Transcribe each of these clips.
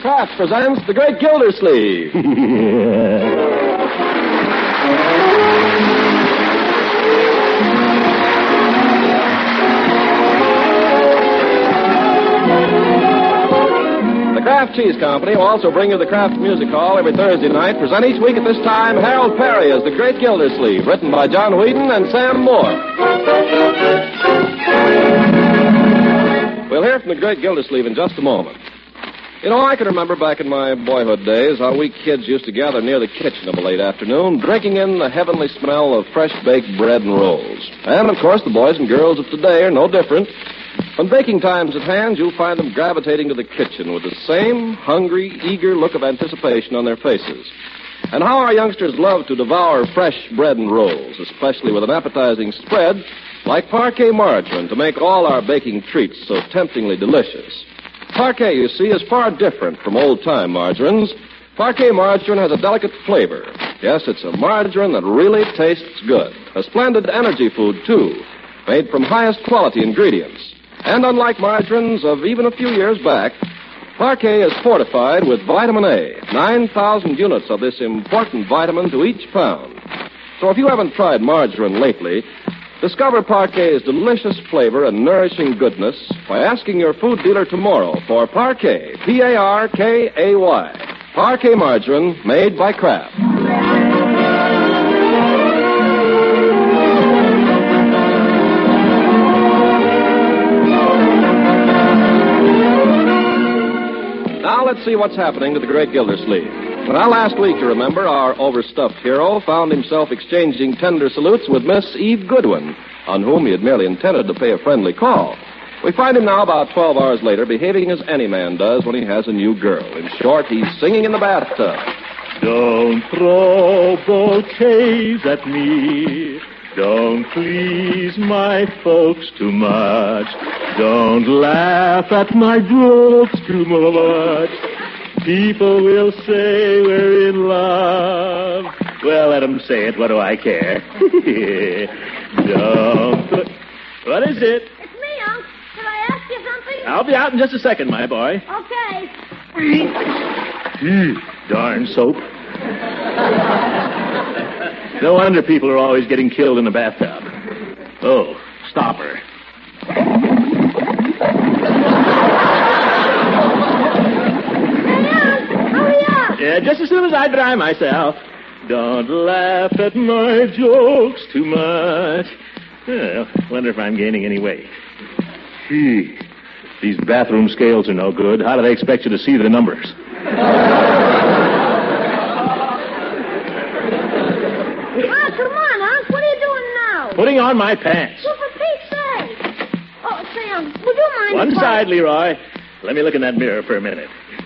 Kraft presents The Great Gildersleeve. The Kraft Cheese Company will also bring you the Kraft Music Hall every Thursday night. Present each week at this time Harold Perry as The Great Gildersleeve, written by John Whedon and Sam Moore. We'll hear from The Great Gildersleeve in just a moment. You know, I can remember back in my boyhood days how we kids used to gather near the kitchen of a late afternoon, drinking in the heavenly smell of fresh-baked bread and rolls. And, of course, the boys and girls of today are no different. When baking time's at hand, you'll find them gravitating to the kitchen with the same hungry, eager look of anticipation on their faces. And how our youngsters love to devour fresh bread and rolls, especially with an appetizing spread like Parquet margarine to make all our baking treats so temptingly delicious. Parquet, you see, is far different from old-time margarines. Parquet margarine has a delicate flavor. Yes, it's a margarine that really tastes good. A splendid energy food, too, made from highest quality ingredients. And unlike margarines of even a few years back, Parquet is fortified with vitamin A, 9,000 units of this important vitamin to each pound. So if you haven't tried margarine lately, discover Parquet's delicious flavor and nourishing goodness by asking your food dealer tomorrow for Parquet, P-A-R-K-A-Y. Parquet margarine made by Kraft. Now let's see what's happening to the Great Gildersleeve. Well, last week, you remember, our overstuffed hero found himself exchanging tender salutes with Miss Eve Goodwin, on whom he had merely intended to pay a friendly call. We find him now about 12 hours later behaving as any man does when he has a new girl. In short, he's singing in the bathtub. Don't throw bouquets at me. Don't please my folks too much. Don't laugh at my jokes too much. People will say we're in love. Well, let them say it. What do I care? What is it? It's me, Unc. Can I ask you something? I'll be out in just a second, my boy. Okay. Darn soap. No wonder people are always getting killed in the bathtub. Oh, stop her. Yeah, just as soon as I dry myself. Don't laugh at my jokes too much. Well, wonder if I'm gaining any weight. Gee, these bathroom scales are no good. How do they expect you to see the numbers? Come on, Unc. What are you doing now? Putting on my pants. Well, for Pete's sake. Oh, say, Unc, would you mind... One side, Leroy. Let me look in that mirror for a minute.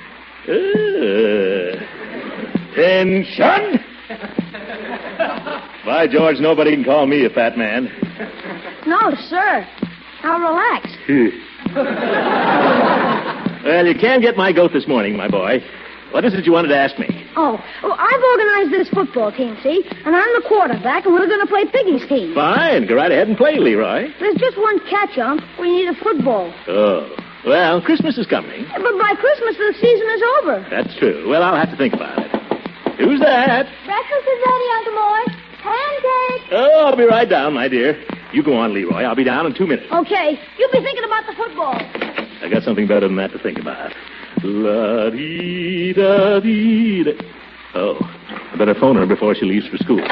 Attention! By George, nobody can call me a fat man. No, sir. Now relax. Well, you can't get my goat this morning, my boy. What is it you wanted to ask me? Oh, well, I've organized this football team, see? And I'm the quarterback, and we're going to play Piggy's team. Fine. Go right ahead and play, Leroy. There's just one catch, Unc. We need a football. Oh. Well, Christmas is coming. But by Christmas, the season is over. That's true. Well, I'll have to think about it. Who's that? Breakfast is ready, Uncle Boy. Pancakes. Oh, I'll be right down, my dear. You go on, Leroy. I'll be down in 2 minutes. Okay. You be thinking about the football. I got something better than that to think about. La-dee-da-dee-da. Oh, I better phone her before she leaves for school.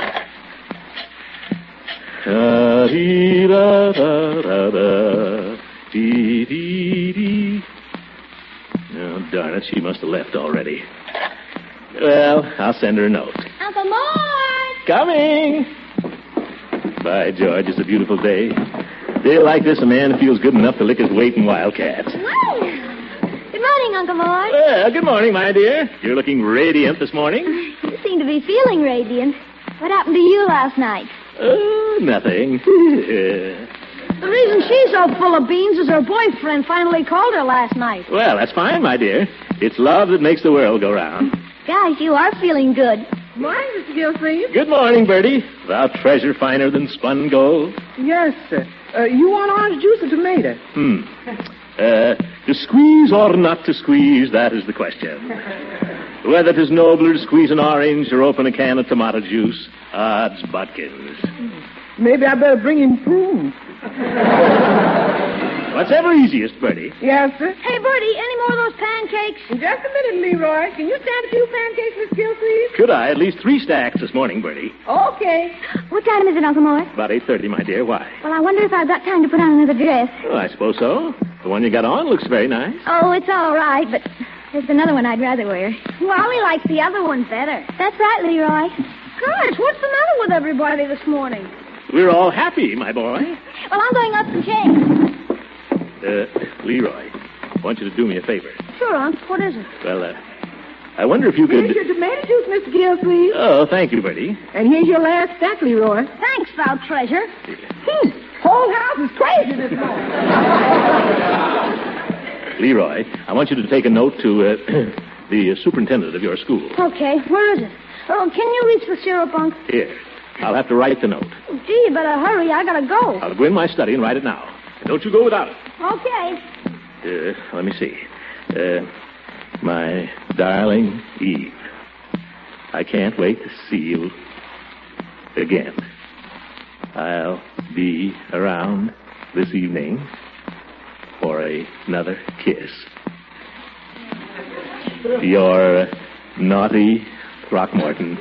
Da-dee-da-da-da-da. Dee-dee-dee. Oh, darn it, she must have left already. Well, I'll send her a note. Uncle Mort! Coming! By George, it's a beautiful day. Day like this, a man feels good enough to lick his weight in wildcats. Well, good morning, Uncle Mort. Well, good morning, my dear. You're looking radiant this morning. You seem to be feeling radiant. What happened to you last night? Oh, nothing. The reason she's so full of beans is her boyfriend finally called her last night. Well, that's fine, my dear. It's love that makes the world go round. Gosh, you are feeling good. Morning, Mr. Gilsleeve. Good morning, Bertie. Thou treasure finer than spun gold. Yes, sir. You want orange juice or tomato? To squeeze or not to squeeze, that is the question. Whether 'tis nobler to squeeze an orange or open a can of tomato juice, odds butkins. Maybe I better bring him prunes. What's ever easiest, Bertie? Yes, sir. Hey, Bertie, any more of those pancakes? In just a minute, Leroy. Can you stand a few pancakes, Miss Gill, please? Could I? At least 3 stacks this morning, Bertie. Okay. What time is it, Uncle Mort? About 8:30, my dear. Why? Well, I wonder if I've got time to put on another dress. Oh, I suppose so. The one you got on looks very nice. Oh, it's all right, but there's another one I'd rather wear. Wally likes the other one better. That's right, Leroy. Gosh, what's the matter with everybody this morning? We're all happy, my boy. Well, I'm going up some change. Leroy, I want you to do me a favor. Sure, Unc. What is it? Well, I wonder if you could... Here's your tomato juice, Mr. Gill, please. Oh, thank you, Bertie. And here's your last stack, Leroy. Thanks, thou treasure. Whole house is crazy this morning. Leroy, I want you to take a note to the superintendent of your school. Okay, where is it? Oh, can you reach the syrup, Unc? Here. I'll have to write the note. Oh, gee, you better hurry. I gotta go. I'll go in my study and write it now. And don't you go without it. Okay. Let me see. My darling Eve, I can't wait to see you again. I'll be around this evening for another kiss. Your naughty Throckmorton.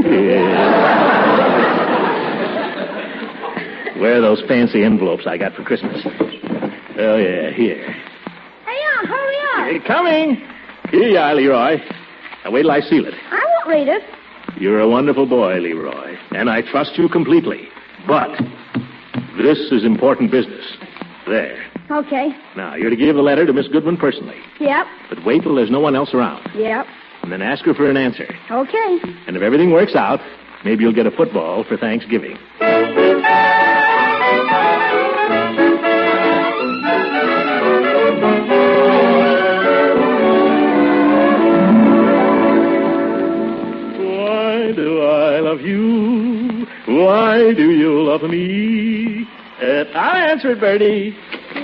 Where are those fancy envelopes I got for Christmas? Oh, yeah, here. Hey, Unc, hurry up. Hey, coming. Here you are, Leroy. Now, wait till I seal it. I won't read it. You're a wonderful boy, Leroy, and I trust you completely. But this is important business. There. Okay. Now, you're to give the letter to Miss Goodwin personally. Yep. But wait till there's no one else around. Yep. And then ask her for an answer. Okay. And if everything works out, maybe you'll get a football for Thanksgiving. Why do I love you? Why do you love me? I'll answer it, Bertie.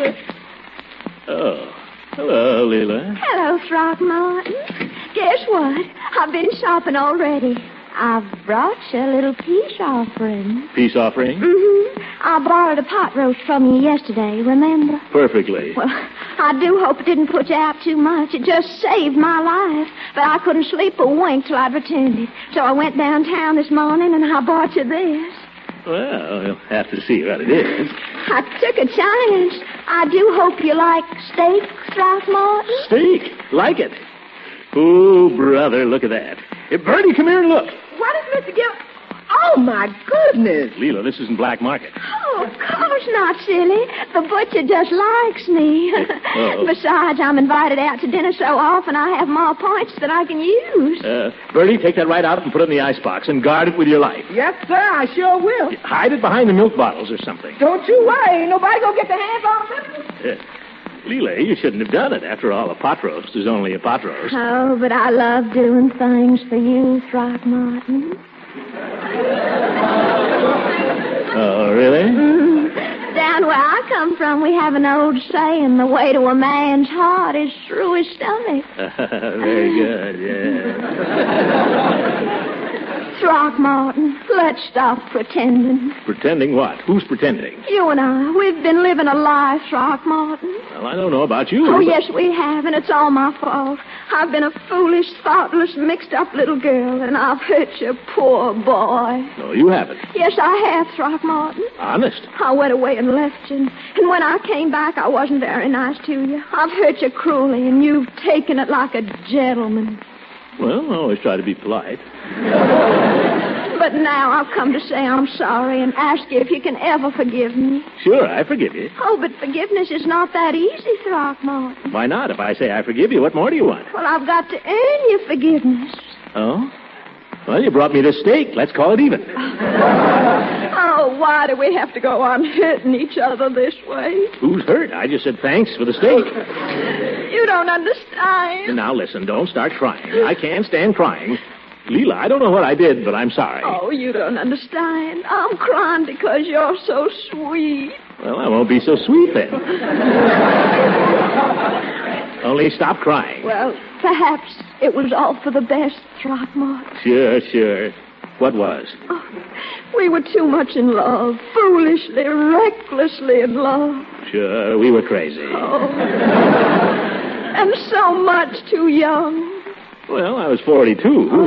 Oh, hello, Leela. Hello, Throckmorton. Guess what? I've been shopping already. I've brought you a little peace offering. Peace offering? Mm-hmm. I borrowed a pot roast from you yesterday, remember? Perfectly. Well, I do hope it didn't put you out too much. It just saved my life. But I couldn't sleep a wink till I'd returned it. So I went downtown this morning and I bought you this. Well, you'll have to see what it is. I took a chance. I do hope you like steak, Throckmorton. Steak? Like it? Oh, brother, look at that. Hey, Bertie, come here and look. What is Mr. Gill? Oh, my goodness. Leela, this isn't black market. Oh, of course not, silly. The butcher just likes me. Oh. Besides, I'm invited out to dinner so often I have more points that I can use. Bertie, take that right out and put it in the icebox and guard it with your life. Yes, sir, I sure will. Hide it behind the milk bottles or something. Don't you worry. Ain't nobody gonna get their hands on it. Leela, you shouldn't have done it. After all, a pot roast is only a pot roast. Oh, but I love doing things for you, Throckmorton. Oh, really? Down where I come from, we have an old saying, the way to a man's heart is through his stomach. Very good, yeah. Throckmorton, let's stop pretending. Pretending what? Who's pretending? You and I, we've been living a lie, Throckmorton. Well, I don't know about you. Oh, but... yes, we have, and it's all my fault. I've been a foolish, thoughtless, mixed-up little girl, and I've hurt you, poor boy. No, you haven't. Yes, I have, Throckmorton. Honest? I went away and left you, and when I came back, I wasn't very nice to you. I've hurt you cruelly, and you've taken it like a gentleman. Well, I always try to be polite. But now I've come to say I'm sorry and ask you if you can ever forgive me. Sure, I forgive you. Oh, but forgiveness is not that easy, Throckmorton. Why not? If I say I forgive you, what more do you want? Well, I've got to earn your forgiveness. Oh? Well, you brought me this steak. Let's call it even. Oh, why do we have to go on hurting each other this way? Who's hurt? I just said thanks for the steak. You don't understand. Now, listen, don't start crying. I can't stand crying. Leela, I don't know what I did, but I'm sorry. Oh, you don't understand. I'm crying because you're so sweet. Well, I won't be so sweet then. Only stop crying. Well, perhaps it was all for the best, Throckmorton. Sure. What was? Oh, we were too much in love. Foolishly, recklessly in love. Sure, we were crazy. Oh. And so much too young. Well, I was 42.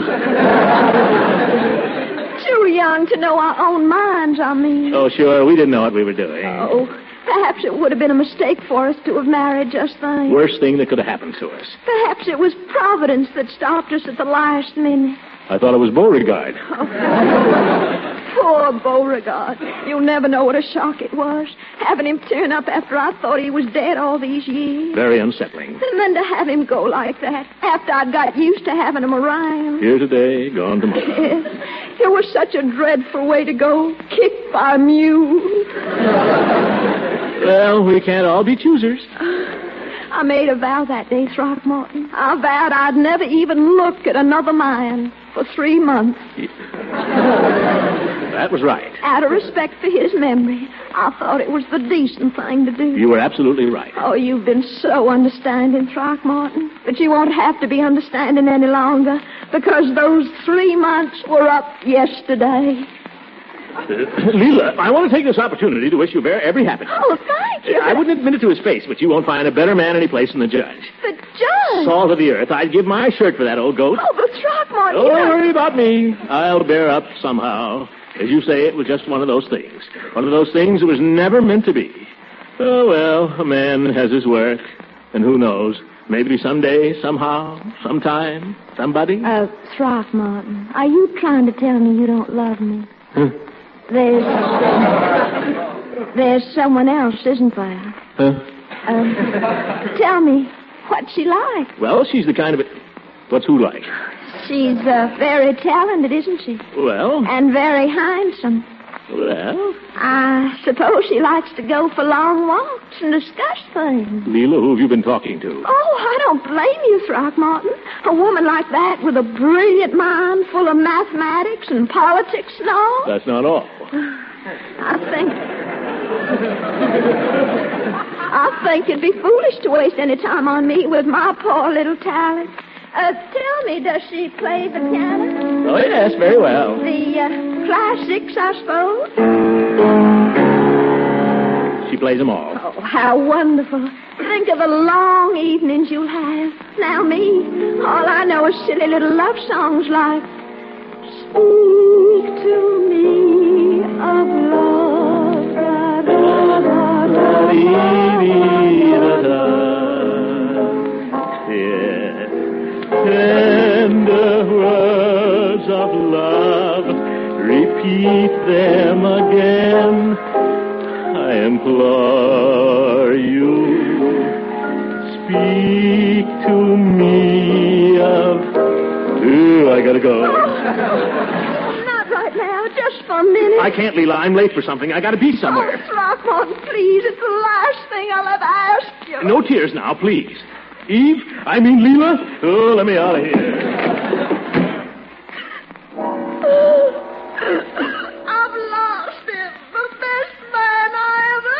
Too young to know our own minds, I mean. Oh, sure, we didn't know what we were doing. Oh, perhaps it would have been a mistake for us to have married just then. Worst thing that could have happened to us. Perhaps it was Providence that stopped us at the last minute. I thought it was Beauregard. Oh. Poor Beauregard. You'll never know what a shock it was, having him turn up after I thought he was dead all these years. Very unsettling. And then to have him go like that, after I'd got used to having him around. Here today, gone tomorrow. Yes. It was such a dreadful way to go, kicked by a mule. Well, we can't all be choosers. I made a vow that day, Throckmorton. I vowed I'd never even look at another man for 3 months. That was right. Out of respect for his memory, I thought it was the decent thing to do. You were absolutely right. Oh, you've been so understanding, Throckmorton. But you won't have to be understanding any longer, because those 3 months were up yesterday. Leela, I want to take this opportunity to wish you every happiness. Oh, thank you. I wouldn't admit it to his face, but you won't find a better man any place than the judge. The judge? Salt of the earth. I'd give my shirt for that old goat. Oh, but Throckmorton, Don't worry about me. I'll bear up somehow. As you say, it was just one of those things. One of those things that was never meant to be. Oh, well, a man has his work. And who knows, maybe someday, somehow, sometime, somebody. Throckmorton, are you trying to tell me you don't love me? Huh? There's someone else, isn't there? Tell me, what's she like? Well, she's the kind of it. What's who like? She's very talented, isn't she? Well. And very handsome. Well. I suppose she likes to go for long walks and discuss things. Leela, who have you been talking to? Oh, I don't blame you, Throckmorton. A woman like that with a brilliant mind full of mathematics and politics and all. That's not all. I think it'd be foolish to waste any time on me with my poor little talent. Tell me, does she play the piano? Oh, yes, very well. The classics, I suppose? She plays them all. Oh, how wonderful. Think of the long evenings you'll have. Now me, all I know is silly little love songs like, speak to me of love, da, da, da, da, da, yes. Tender words of love, repeat them again. I implore you, speak to me of... Ooh, I gotta go. Not right now, just for a minute. I can't, Leela. I'm late for something. I gotta be somewhere. Oh, Throckmorton, please. It's the last thing I'll ever ask you. No tears now, please. Eve? I mean Leela? Oh, let me out of here. I've lost him. The best man I ever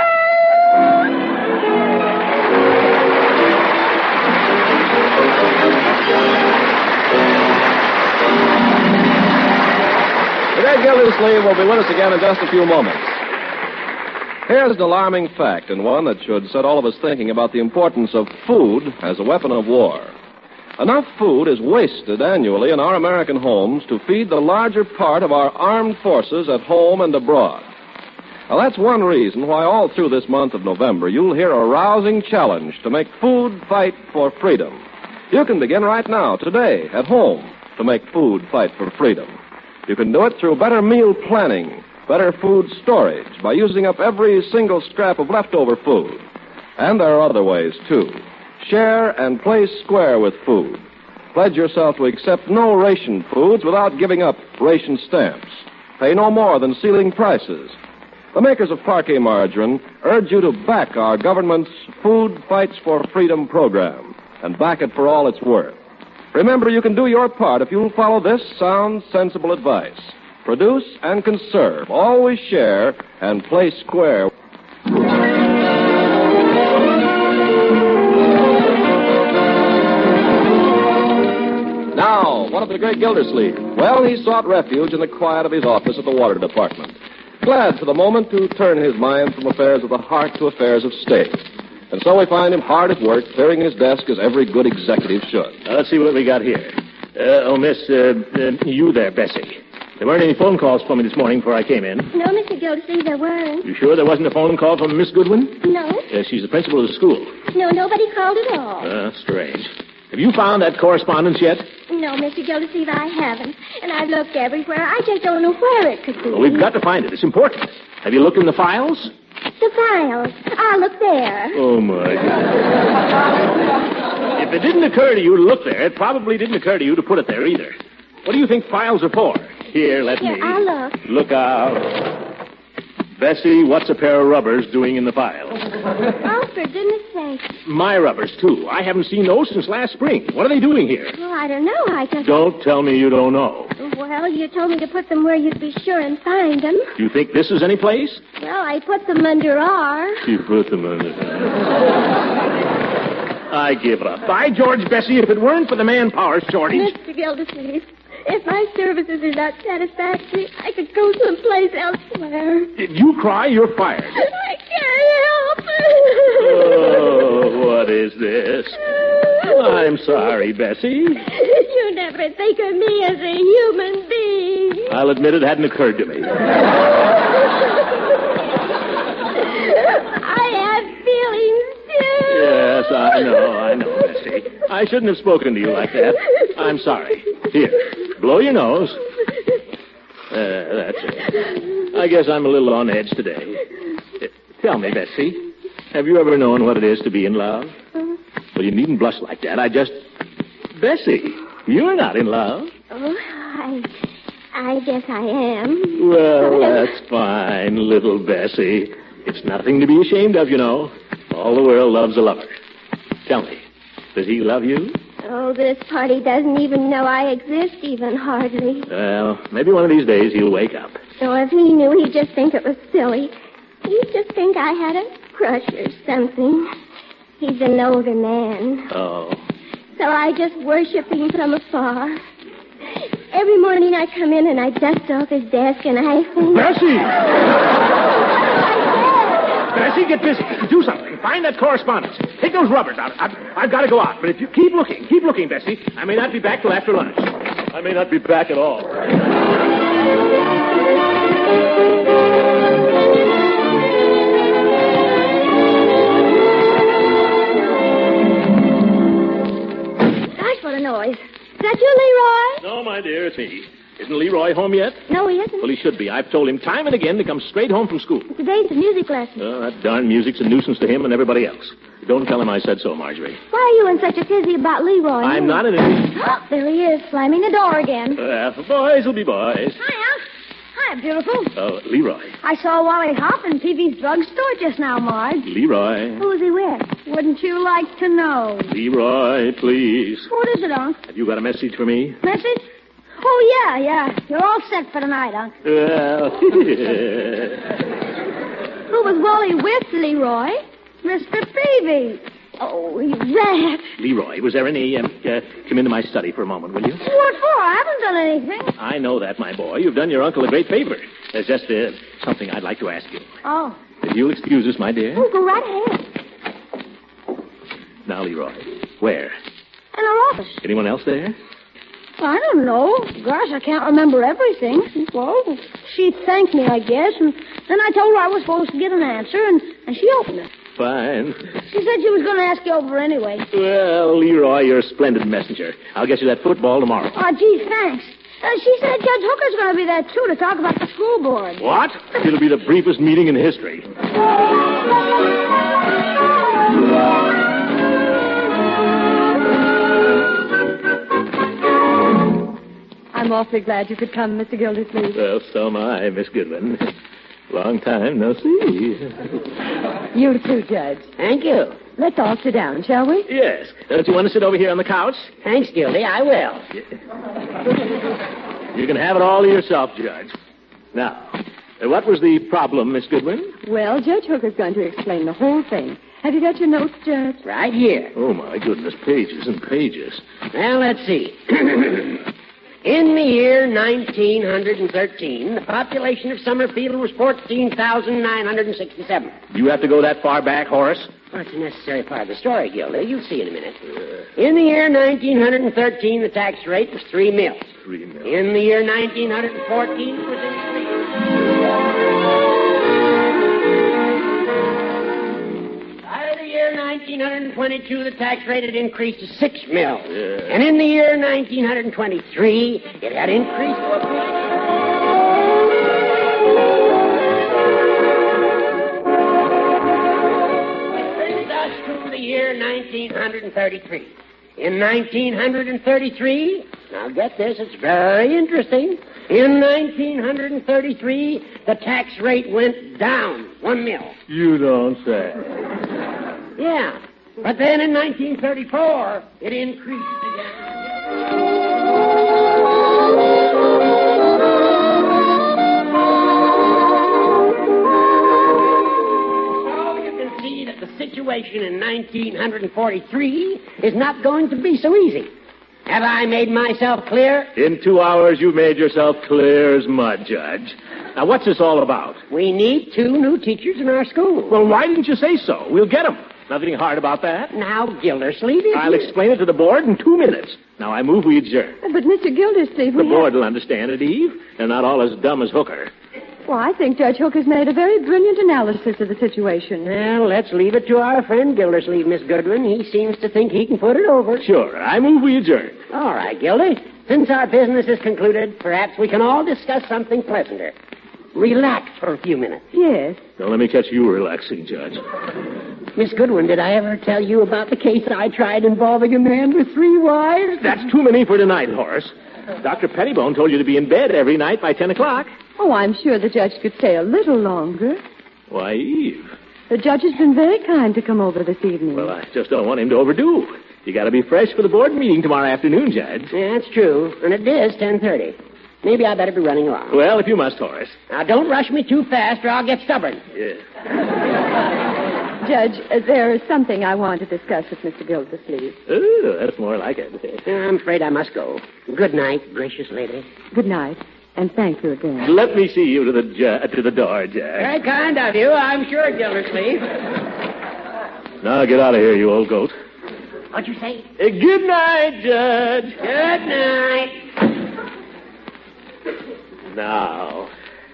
The great Gildersleeve will be with us again in just a few moments. Here's an alarming fact, and one that should set all of us thinking about the importance of food as a weapon of war. Enough food is wasted annually in our American homes to feed the larger part of our armed forces at home and abroad. Now, that's one reason why all through this month of November you'll hear a rousing challenge to make food fight for freedom. You can begin right now, today, at home, to make food fight for freedom. You can do it through better meal planning, better food storage, by using up every single scrap of leftover food. And there are other ways, too. Share and play square with food. Pledge yourself to accept no ration foods without giving up ration stamps. Pay no more than ceiling prices. The makers of Parquet Margarine urge you to back our government's Food Fights for Freedom program and back it for all it's worth. Remember, you can do your part if you'll follow this sound, sensible advice. Produce and conserve. Always share and play square. wanted the great Gildersleeve. Well, he sought refuge in the quiet of his office at the Water Department, glad for the moment to turn his mind from affairs of the heart to affairs of state. And so we find him hard at work, clearing his desk as every good executive should. Let's see what we got here. You there, Bessie. There weren't any phone calls for me this morning before I came in. No, Mr. Gildersleeve, there weren't. You sure there wasn't a phone call from Miss Goodwin? No. She's the principal of the school. No, nobody called at all. Strange. Have you found that correspondence yet? No, Mr. Gildersleeve, I haven't. And I've looked everywhere. I just don't know where it could be. Well, we've got to find it. It's important. Have you looked in the files? The files. I'll look there. Oh, my God. If it didn't occur to you to look there, it probably didn't occur to you to put it there either. What do you think files are for? Here, let me. I'll look. Look out. Bessie, what's a pair of rubbers doing in the files? Oh, for goodness sake. My rubbers, too. I haven't seen those since last spring. What are they doing here? Well, I don't know. I just... Don't tell me you don't know. Well, you told me to put them where you'd be sure and find them. Do you think this is any place? Well, I put them under R. You put them under I give up. By George, Bessie, if it weren't for the manpower shortage... Mr. Gildersleeve, if my services are not satisfactory, I could go someplace elsewhere. If you cry, you're fired. I can't help it. Oh, what is this? I'm sorry, Bessie. You never think of me as a human being. I'll admit it hadn't occurred to me. I have feelings, too. Yes, I know, Bessie. I shouldn't have spoken to you like that. I'm sorry. Here, blow your nose. That's it. I guess I'm a little on edge today. Tell me, Bessie, have you ever known what it is to be in love? Well, you needn't blush like that. Bessie, you're not in love. Oh, I guess I am. Well, that's fine, little Bessie. It's nothing to be ashamed of, you know. All the world loves a lover. Tell me, does he love you? Oh, this party doesn't even know I exist, even hardly. Well, maybe one of these days he'll wake up. So if he knew, he'd just think it was silly. He'd just think I had a crush or something. He's an older man. Oh. So I just worship him from afar. Every morning I come in and I dust off his desk and I think... Bessie! Bessie, get busy. Do something. Find that correspondence. Take those rubbers out. I've got to go out. But if you keep looking, Bessie. I may not be back till after lunch. I may not be back at all. Gosh, what a noise. Is that you, Leroy? No, my dear, it's me. Isn't Leroy home yet? No, he isn't. Well, he should be. I've told him time and again to come straight home from school. Today's a music lesson. Oh, that darn music's a nuisance to him and everybody else. Don't tell him I said so, Marjorie. Why are you in such a tizzy about Leroy? I'm not in any... Oh, there he is, slamming the door again. Boys will be boys. Hiya. Hi, beautiful. Oh, Leroy. I saw Wally Hop in Peavy's drugstore just now, Marge. Leroy. Who was he with? Wouldn't you like to know? Leroy, please. What is it, Unc? Have you got a message for me? Message? Oh, yeah. You're all set for tonight, Unc. Well... Who was Wally with, Leroy? Mr. Peavy. Oh, you rat. Leroy, was there any... come into my study for a moment, will you? What for? I haven't done anything. I know that, my boy. You've done your uncle a great favor. There's just something I'd like to ask you. Oh. If you'll excuse us, my dear. Oh, go right ahead. Now, Leroy, where? In our office. Anyone else there? I don't know. Gosh, I can't remember everything. Well, she thanked me, I guess, and then I told her I was supposed to get an answer, and she opened it. Fine. She said she was going to ask you over anyway. Well, Leroy, you're a splendid messenger. I'll get you that football tomorrow. Oh, gee, thanks. She said Judge Hooker's going to be there, too, to talk about the school board. What? It'll be the briefest meeting in history. I'm awfully glad you could come, Mr. Gildersleeve. Well, so am I, Miss Goodwin. Long time no see. You too, Judge. Thank you. Let's all sit down, shall we? Yes. Don't you want to sit over here on the couch? Thanks, Gildy. I will. You can have it all to yourself, Judge. Now, what was the problem, Miss Goodwin? Well, Judge Hooker's going to explain the whole thing. Have you got your notes, Judge? Right here. Oh, my goodness, pages and pages. Well, let's see. In the year 1913, the population of Summerfield was 14,967. You have to go that far back, Horace? Well, it's a necessary part of the story, Gildy. You'll see in a minute. In the year 1913, the tax rate was 3 mils. 3 mils. In the year 1914, it was increased. By the year 1922, the tax rate had increased to 6 mils. Yeah. And in the year 1923, it had increased to a point. Year 1933. In 1933, now get this, it's very interesting. In 1933, the tax rate went down 1 mil. You don't say. Yeah. But then in 1934, it increased again. The situation in 1943 is not going to be so easy. Have I made myself clear? In 2 hours, you made yourself clear as mud, Judge. Now, what's this all about? We need 2 new teachers in our school. Well, why didn't you say so? We'll get them. Nothing hard about that. Now, Gildersleeve is... I'll explain it to the board in 2 minutes. Now, I move we adjourn. But, Mr. Gildersleeve, The board will understand it, Eve. They're not all as dumb as Hooker. Well, I think Judge Hooker's made a very brilliant analysis of the situation. Well, let's leave it to our friend Gildersleeve, Miss Goodwin. He seems to think he can put it over. Sure. I move we adjourn. All right, Gildy. Since our business is concluded, perhaps we can all discuss something pleasanter. Relax for a few minutes. Yes. Now, let me catch you relaxing, Judge. Miss Goodwin, did I ever tell you about the case I tried involving a man with 3 wives? That's too many for tonight, Horace. Dr. Pettibone told you to be in bed every night by 10 o'clock. Oh, I'm sure the judge could stay a little longer. Why, Eve. The judge has been very kind to come over this evening. Well, I just don't want him to overdo. You got to be fresh for the board meeting tomorrow afternoon, Judge. Yeah, that's true. And it is 10:30. Maybe I better be running along. Well, if you must, Horace. Now, don't rush me too fast or I'll get stubborn. Yeah. Judge, there is something I want to discuss with Mr. Gildersleeve. Oh, that's more like it. I'm afraid I must go. Good night, gracious lady. Good night, and thank you again. Let me see you to the door, Judge. Very kind of you, I'm sure, Gildersleeve. Now get out of here, you old goat. What'd you say? Good night, Judge. Good night. Now.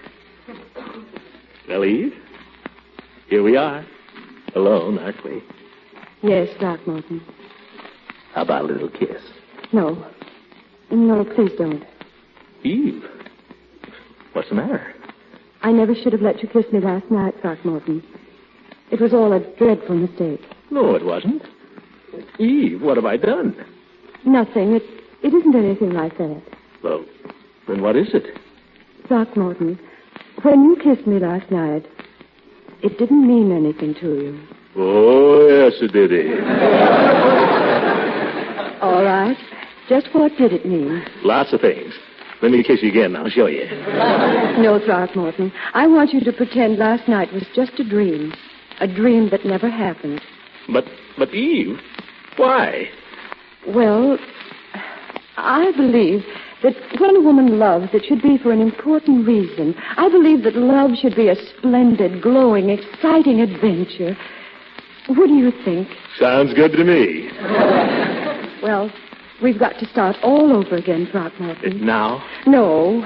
Well, Eve, here we are. Alone, aren't we? Yes, Throckmorton. How about a little kiss? No. No, please don't. Eve, what's the matter? I never should have let you kiss me last night, Throckmorton. It was all a dreadful mistake. No, it wasn't. Eve, what have I done? Nothing. It isn't anything like that. Well, then what is it? Throckmorton, when you kissed me last night, it didn't mean anything to you. Oh, yes, it did, Eve. All right. Just what did it mean? Lots of things. Let me kiss you again, I'll show you. No, Throckmorton. I want you to pretend last night was just a dream that never happened. But Eve, why? Well, I believe that when a woman loves, it should be for an important reason. I believe that love should be a splendid, glowing, exciting adventure. What do you think? Sounds good to me. Well, we've got to start all over again, Throckmorton. Now? No.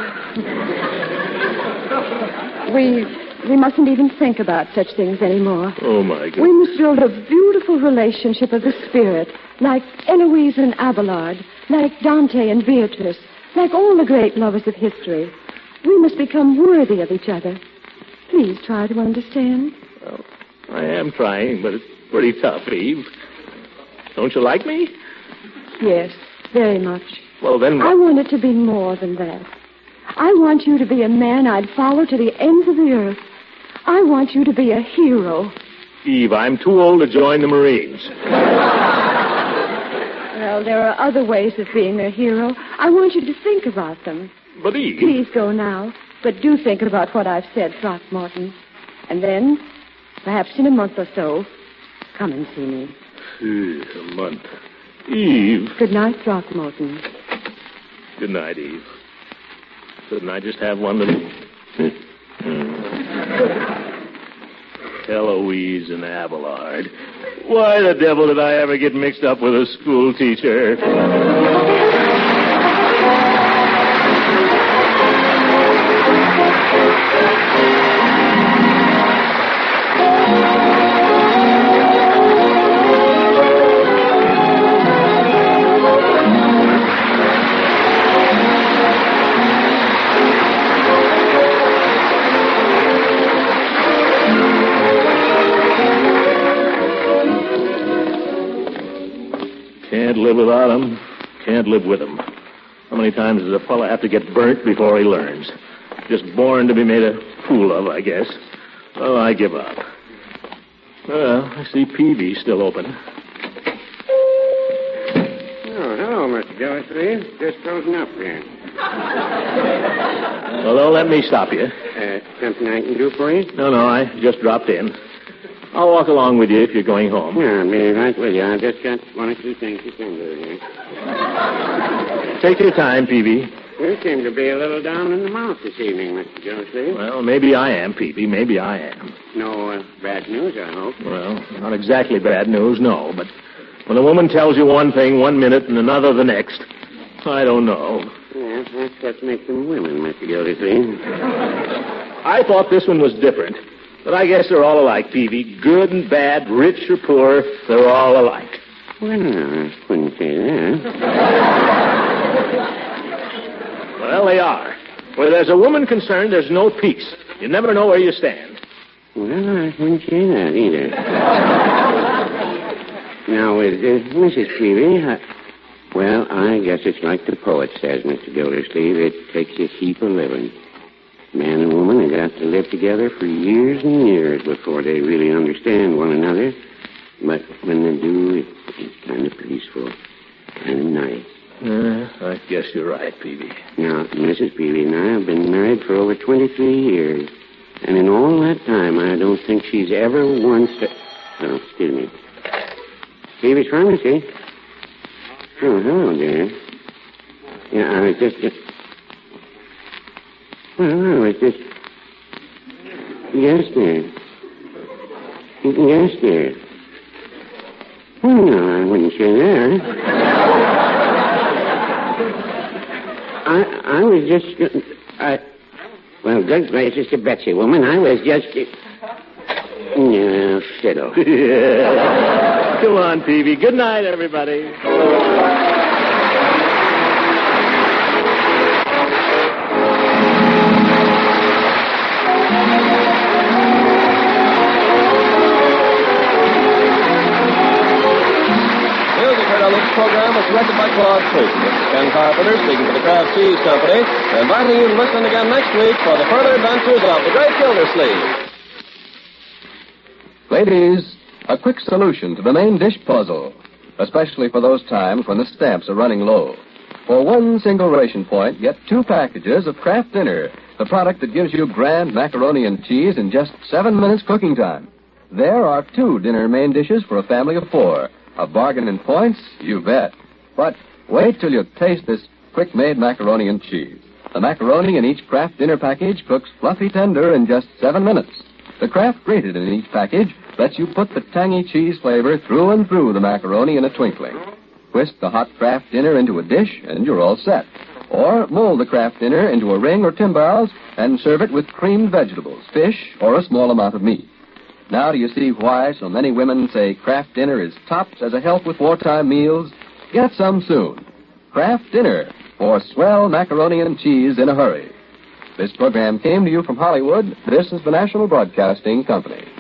We mustn't even think about such things anymore. Oh, my goodness. We must build a beautiful relationship of the spirit, like Eloise and Abelard, like Dante and Beatrice, like all the great lovers of history. We must become worthy of each other. Please try to understand. Well, I am trying, but it's pretty tough, Eve. Don't you like me? Yes, very much. Well, then... I want it to be more than that. I want you to be a man I'd follow to the ends of the earth. I want you to be a hero. Eve, I'm too old to join the Marines. Well, there are other ways of being a hero. I want you to think about them. But, Eve... Please go now. But do think about what I've said, Throckmorton. And then, perhaps in a month or so, come and see me. A month. Eve... Good night, Throckmorton. Good night, Eve. Couldn't I just have one little... Eloise and Abelard. Why the devil did I ever get mixed up with a school teacher? Can't live without him. Can't live with him. How many times does a fella have to get burnt before he learns? Just born to be made a fool of, I guess. Oh, I give up. Well, I see Peavy's still open. Oh, hello, Mr. Gildersleeve. Just frozen up here. Well, don't let me stop you. Something I can do for you? No, I just dropped in. I'll walk along with you if you're going home. Yeah, I'll be right with you. I've just got one or two things to send to here. Take your time, Peavy. You seem to be a little down in the mouth this evening, Mr. Gildersleeve. Well, maybe I am, Peavy. Maybe I am. No bad news, I hope. Well, not exactly bad news, no. But when a woman tells you one thing one minute and another the next, I don't know. Yes, that's what makes them women, Mr. Gildersleeve. I thought this one was different. But I guess they're all alike, Peavy. Good and bad, rich or poor, they're all alike. Well, I wouldn't say that. Well, they are. Where there's a woman concerned, there's no peace. You never know where you stand. Well, I wouldn't say that either. Now, with Mrs. Peavy, I guess it's like the poet says, Mr. Gildersleeve. It takes a heap of living. Man and woman have got to live together for years and years before they really understand one another. But when they do, it's kind of peaceful, kind of nice. I guess you're right, Peavy. Now, Mrs. Peavy and I have been married for over 23 years. And in all that time, I don't think she's ever once... Oh, excuse me. Peavy's Pharmacy. Oh, hello, dear. Yeah, I was just... Well, I was just... Yes, dear. Yes, dear. Well, no, I wouldn't say that. I was just... Well, good gracious to Betsy, woman. I was just... Yeah, fiddle. Yeah. Come on, Peavy. Good night, everybody. This program was directed by Claude Clayton. This is Ken Carpenter speaking for the Kraft Cheese Company, inviting you to listen again next week for the further adventures of the Great Gildersleeve. Ladies, a quick solution to the main dish puzzle, especially for those times when the stamps are running low. For one single ration point, get 2 packages of Kraft Dinner, the product that gives you grand macaroni and cheese in just 7 minutes cooking time. There are 2 dinner main dishes for a family of 4. A bargain in points? You bet. But wait till you taste this quick-made macaroni and cheese. The macaroni in each Kraft Dinner package cooks fluffy tender in just 7 minutes. The Kraft grated in each package lets you put the tangy cheese flavor through and through the macaroni in a twinkling. Twist the hot Kraft Dinner into a dish, and you're all set. Or mold the Kraft Dinner into a ring or timbales and serve it with creamed vegetables, fish, or a small amount of meat. Now do you see why so many women say Kraft Dinner is tops as a help with wartime meals? Get some soon. Kraft Dinner for swell macaroni and cheese in a hurry. This program came to you from Hollywood. This is the National Broadcasting Company.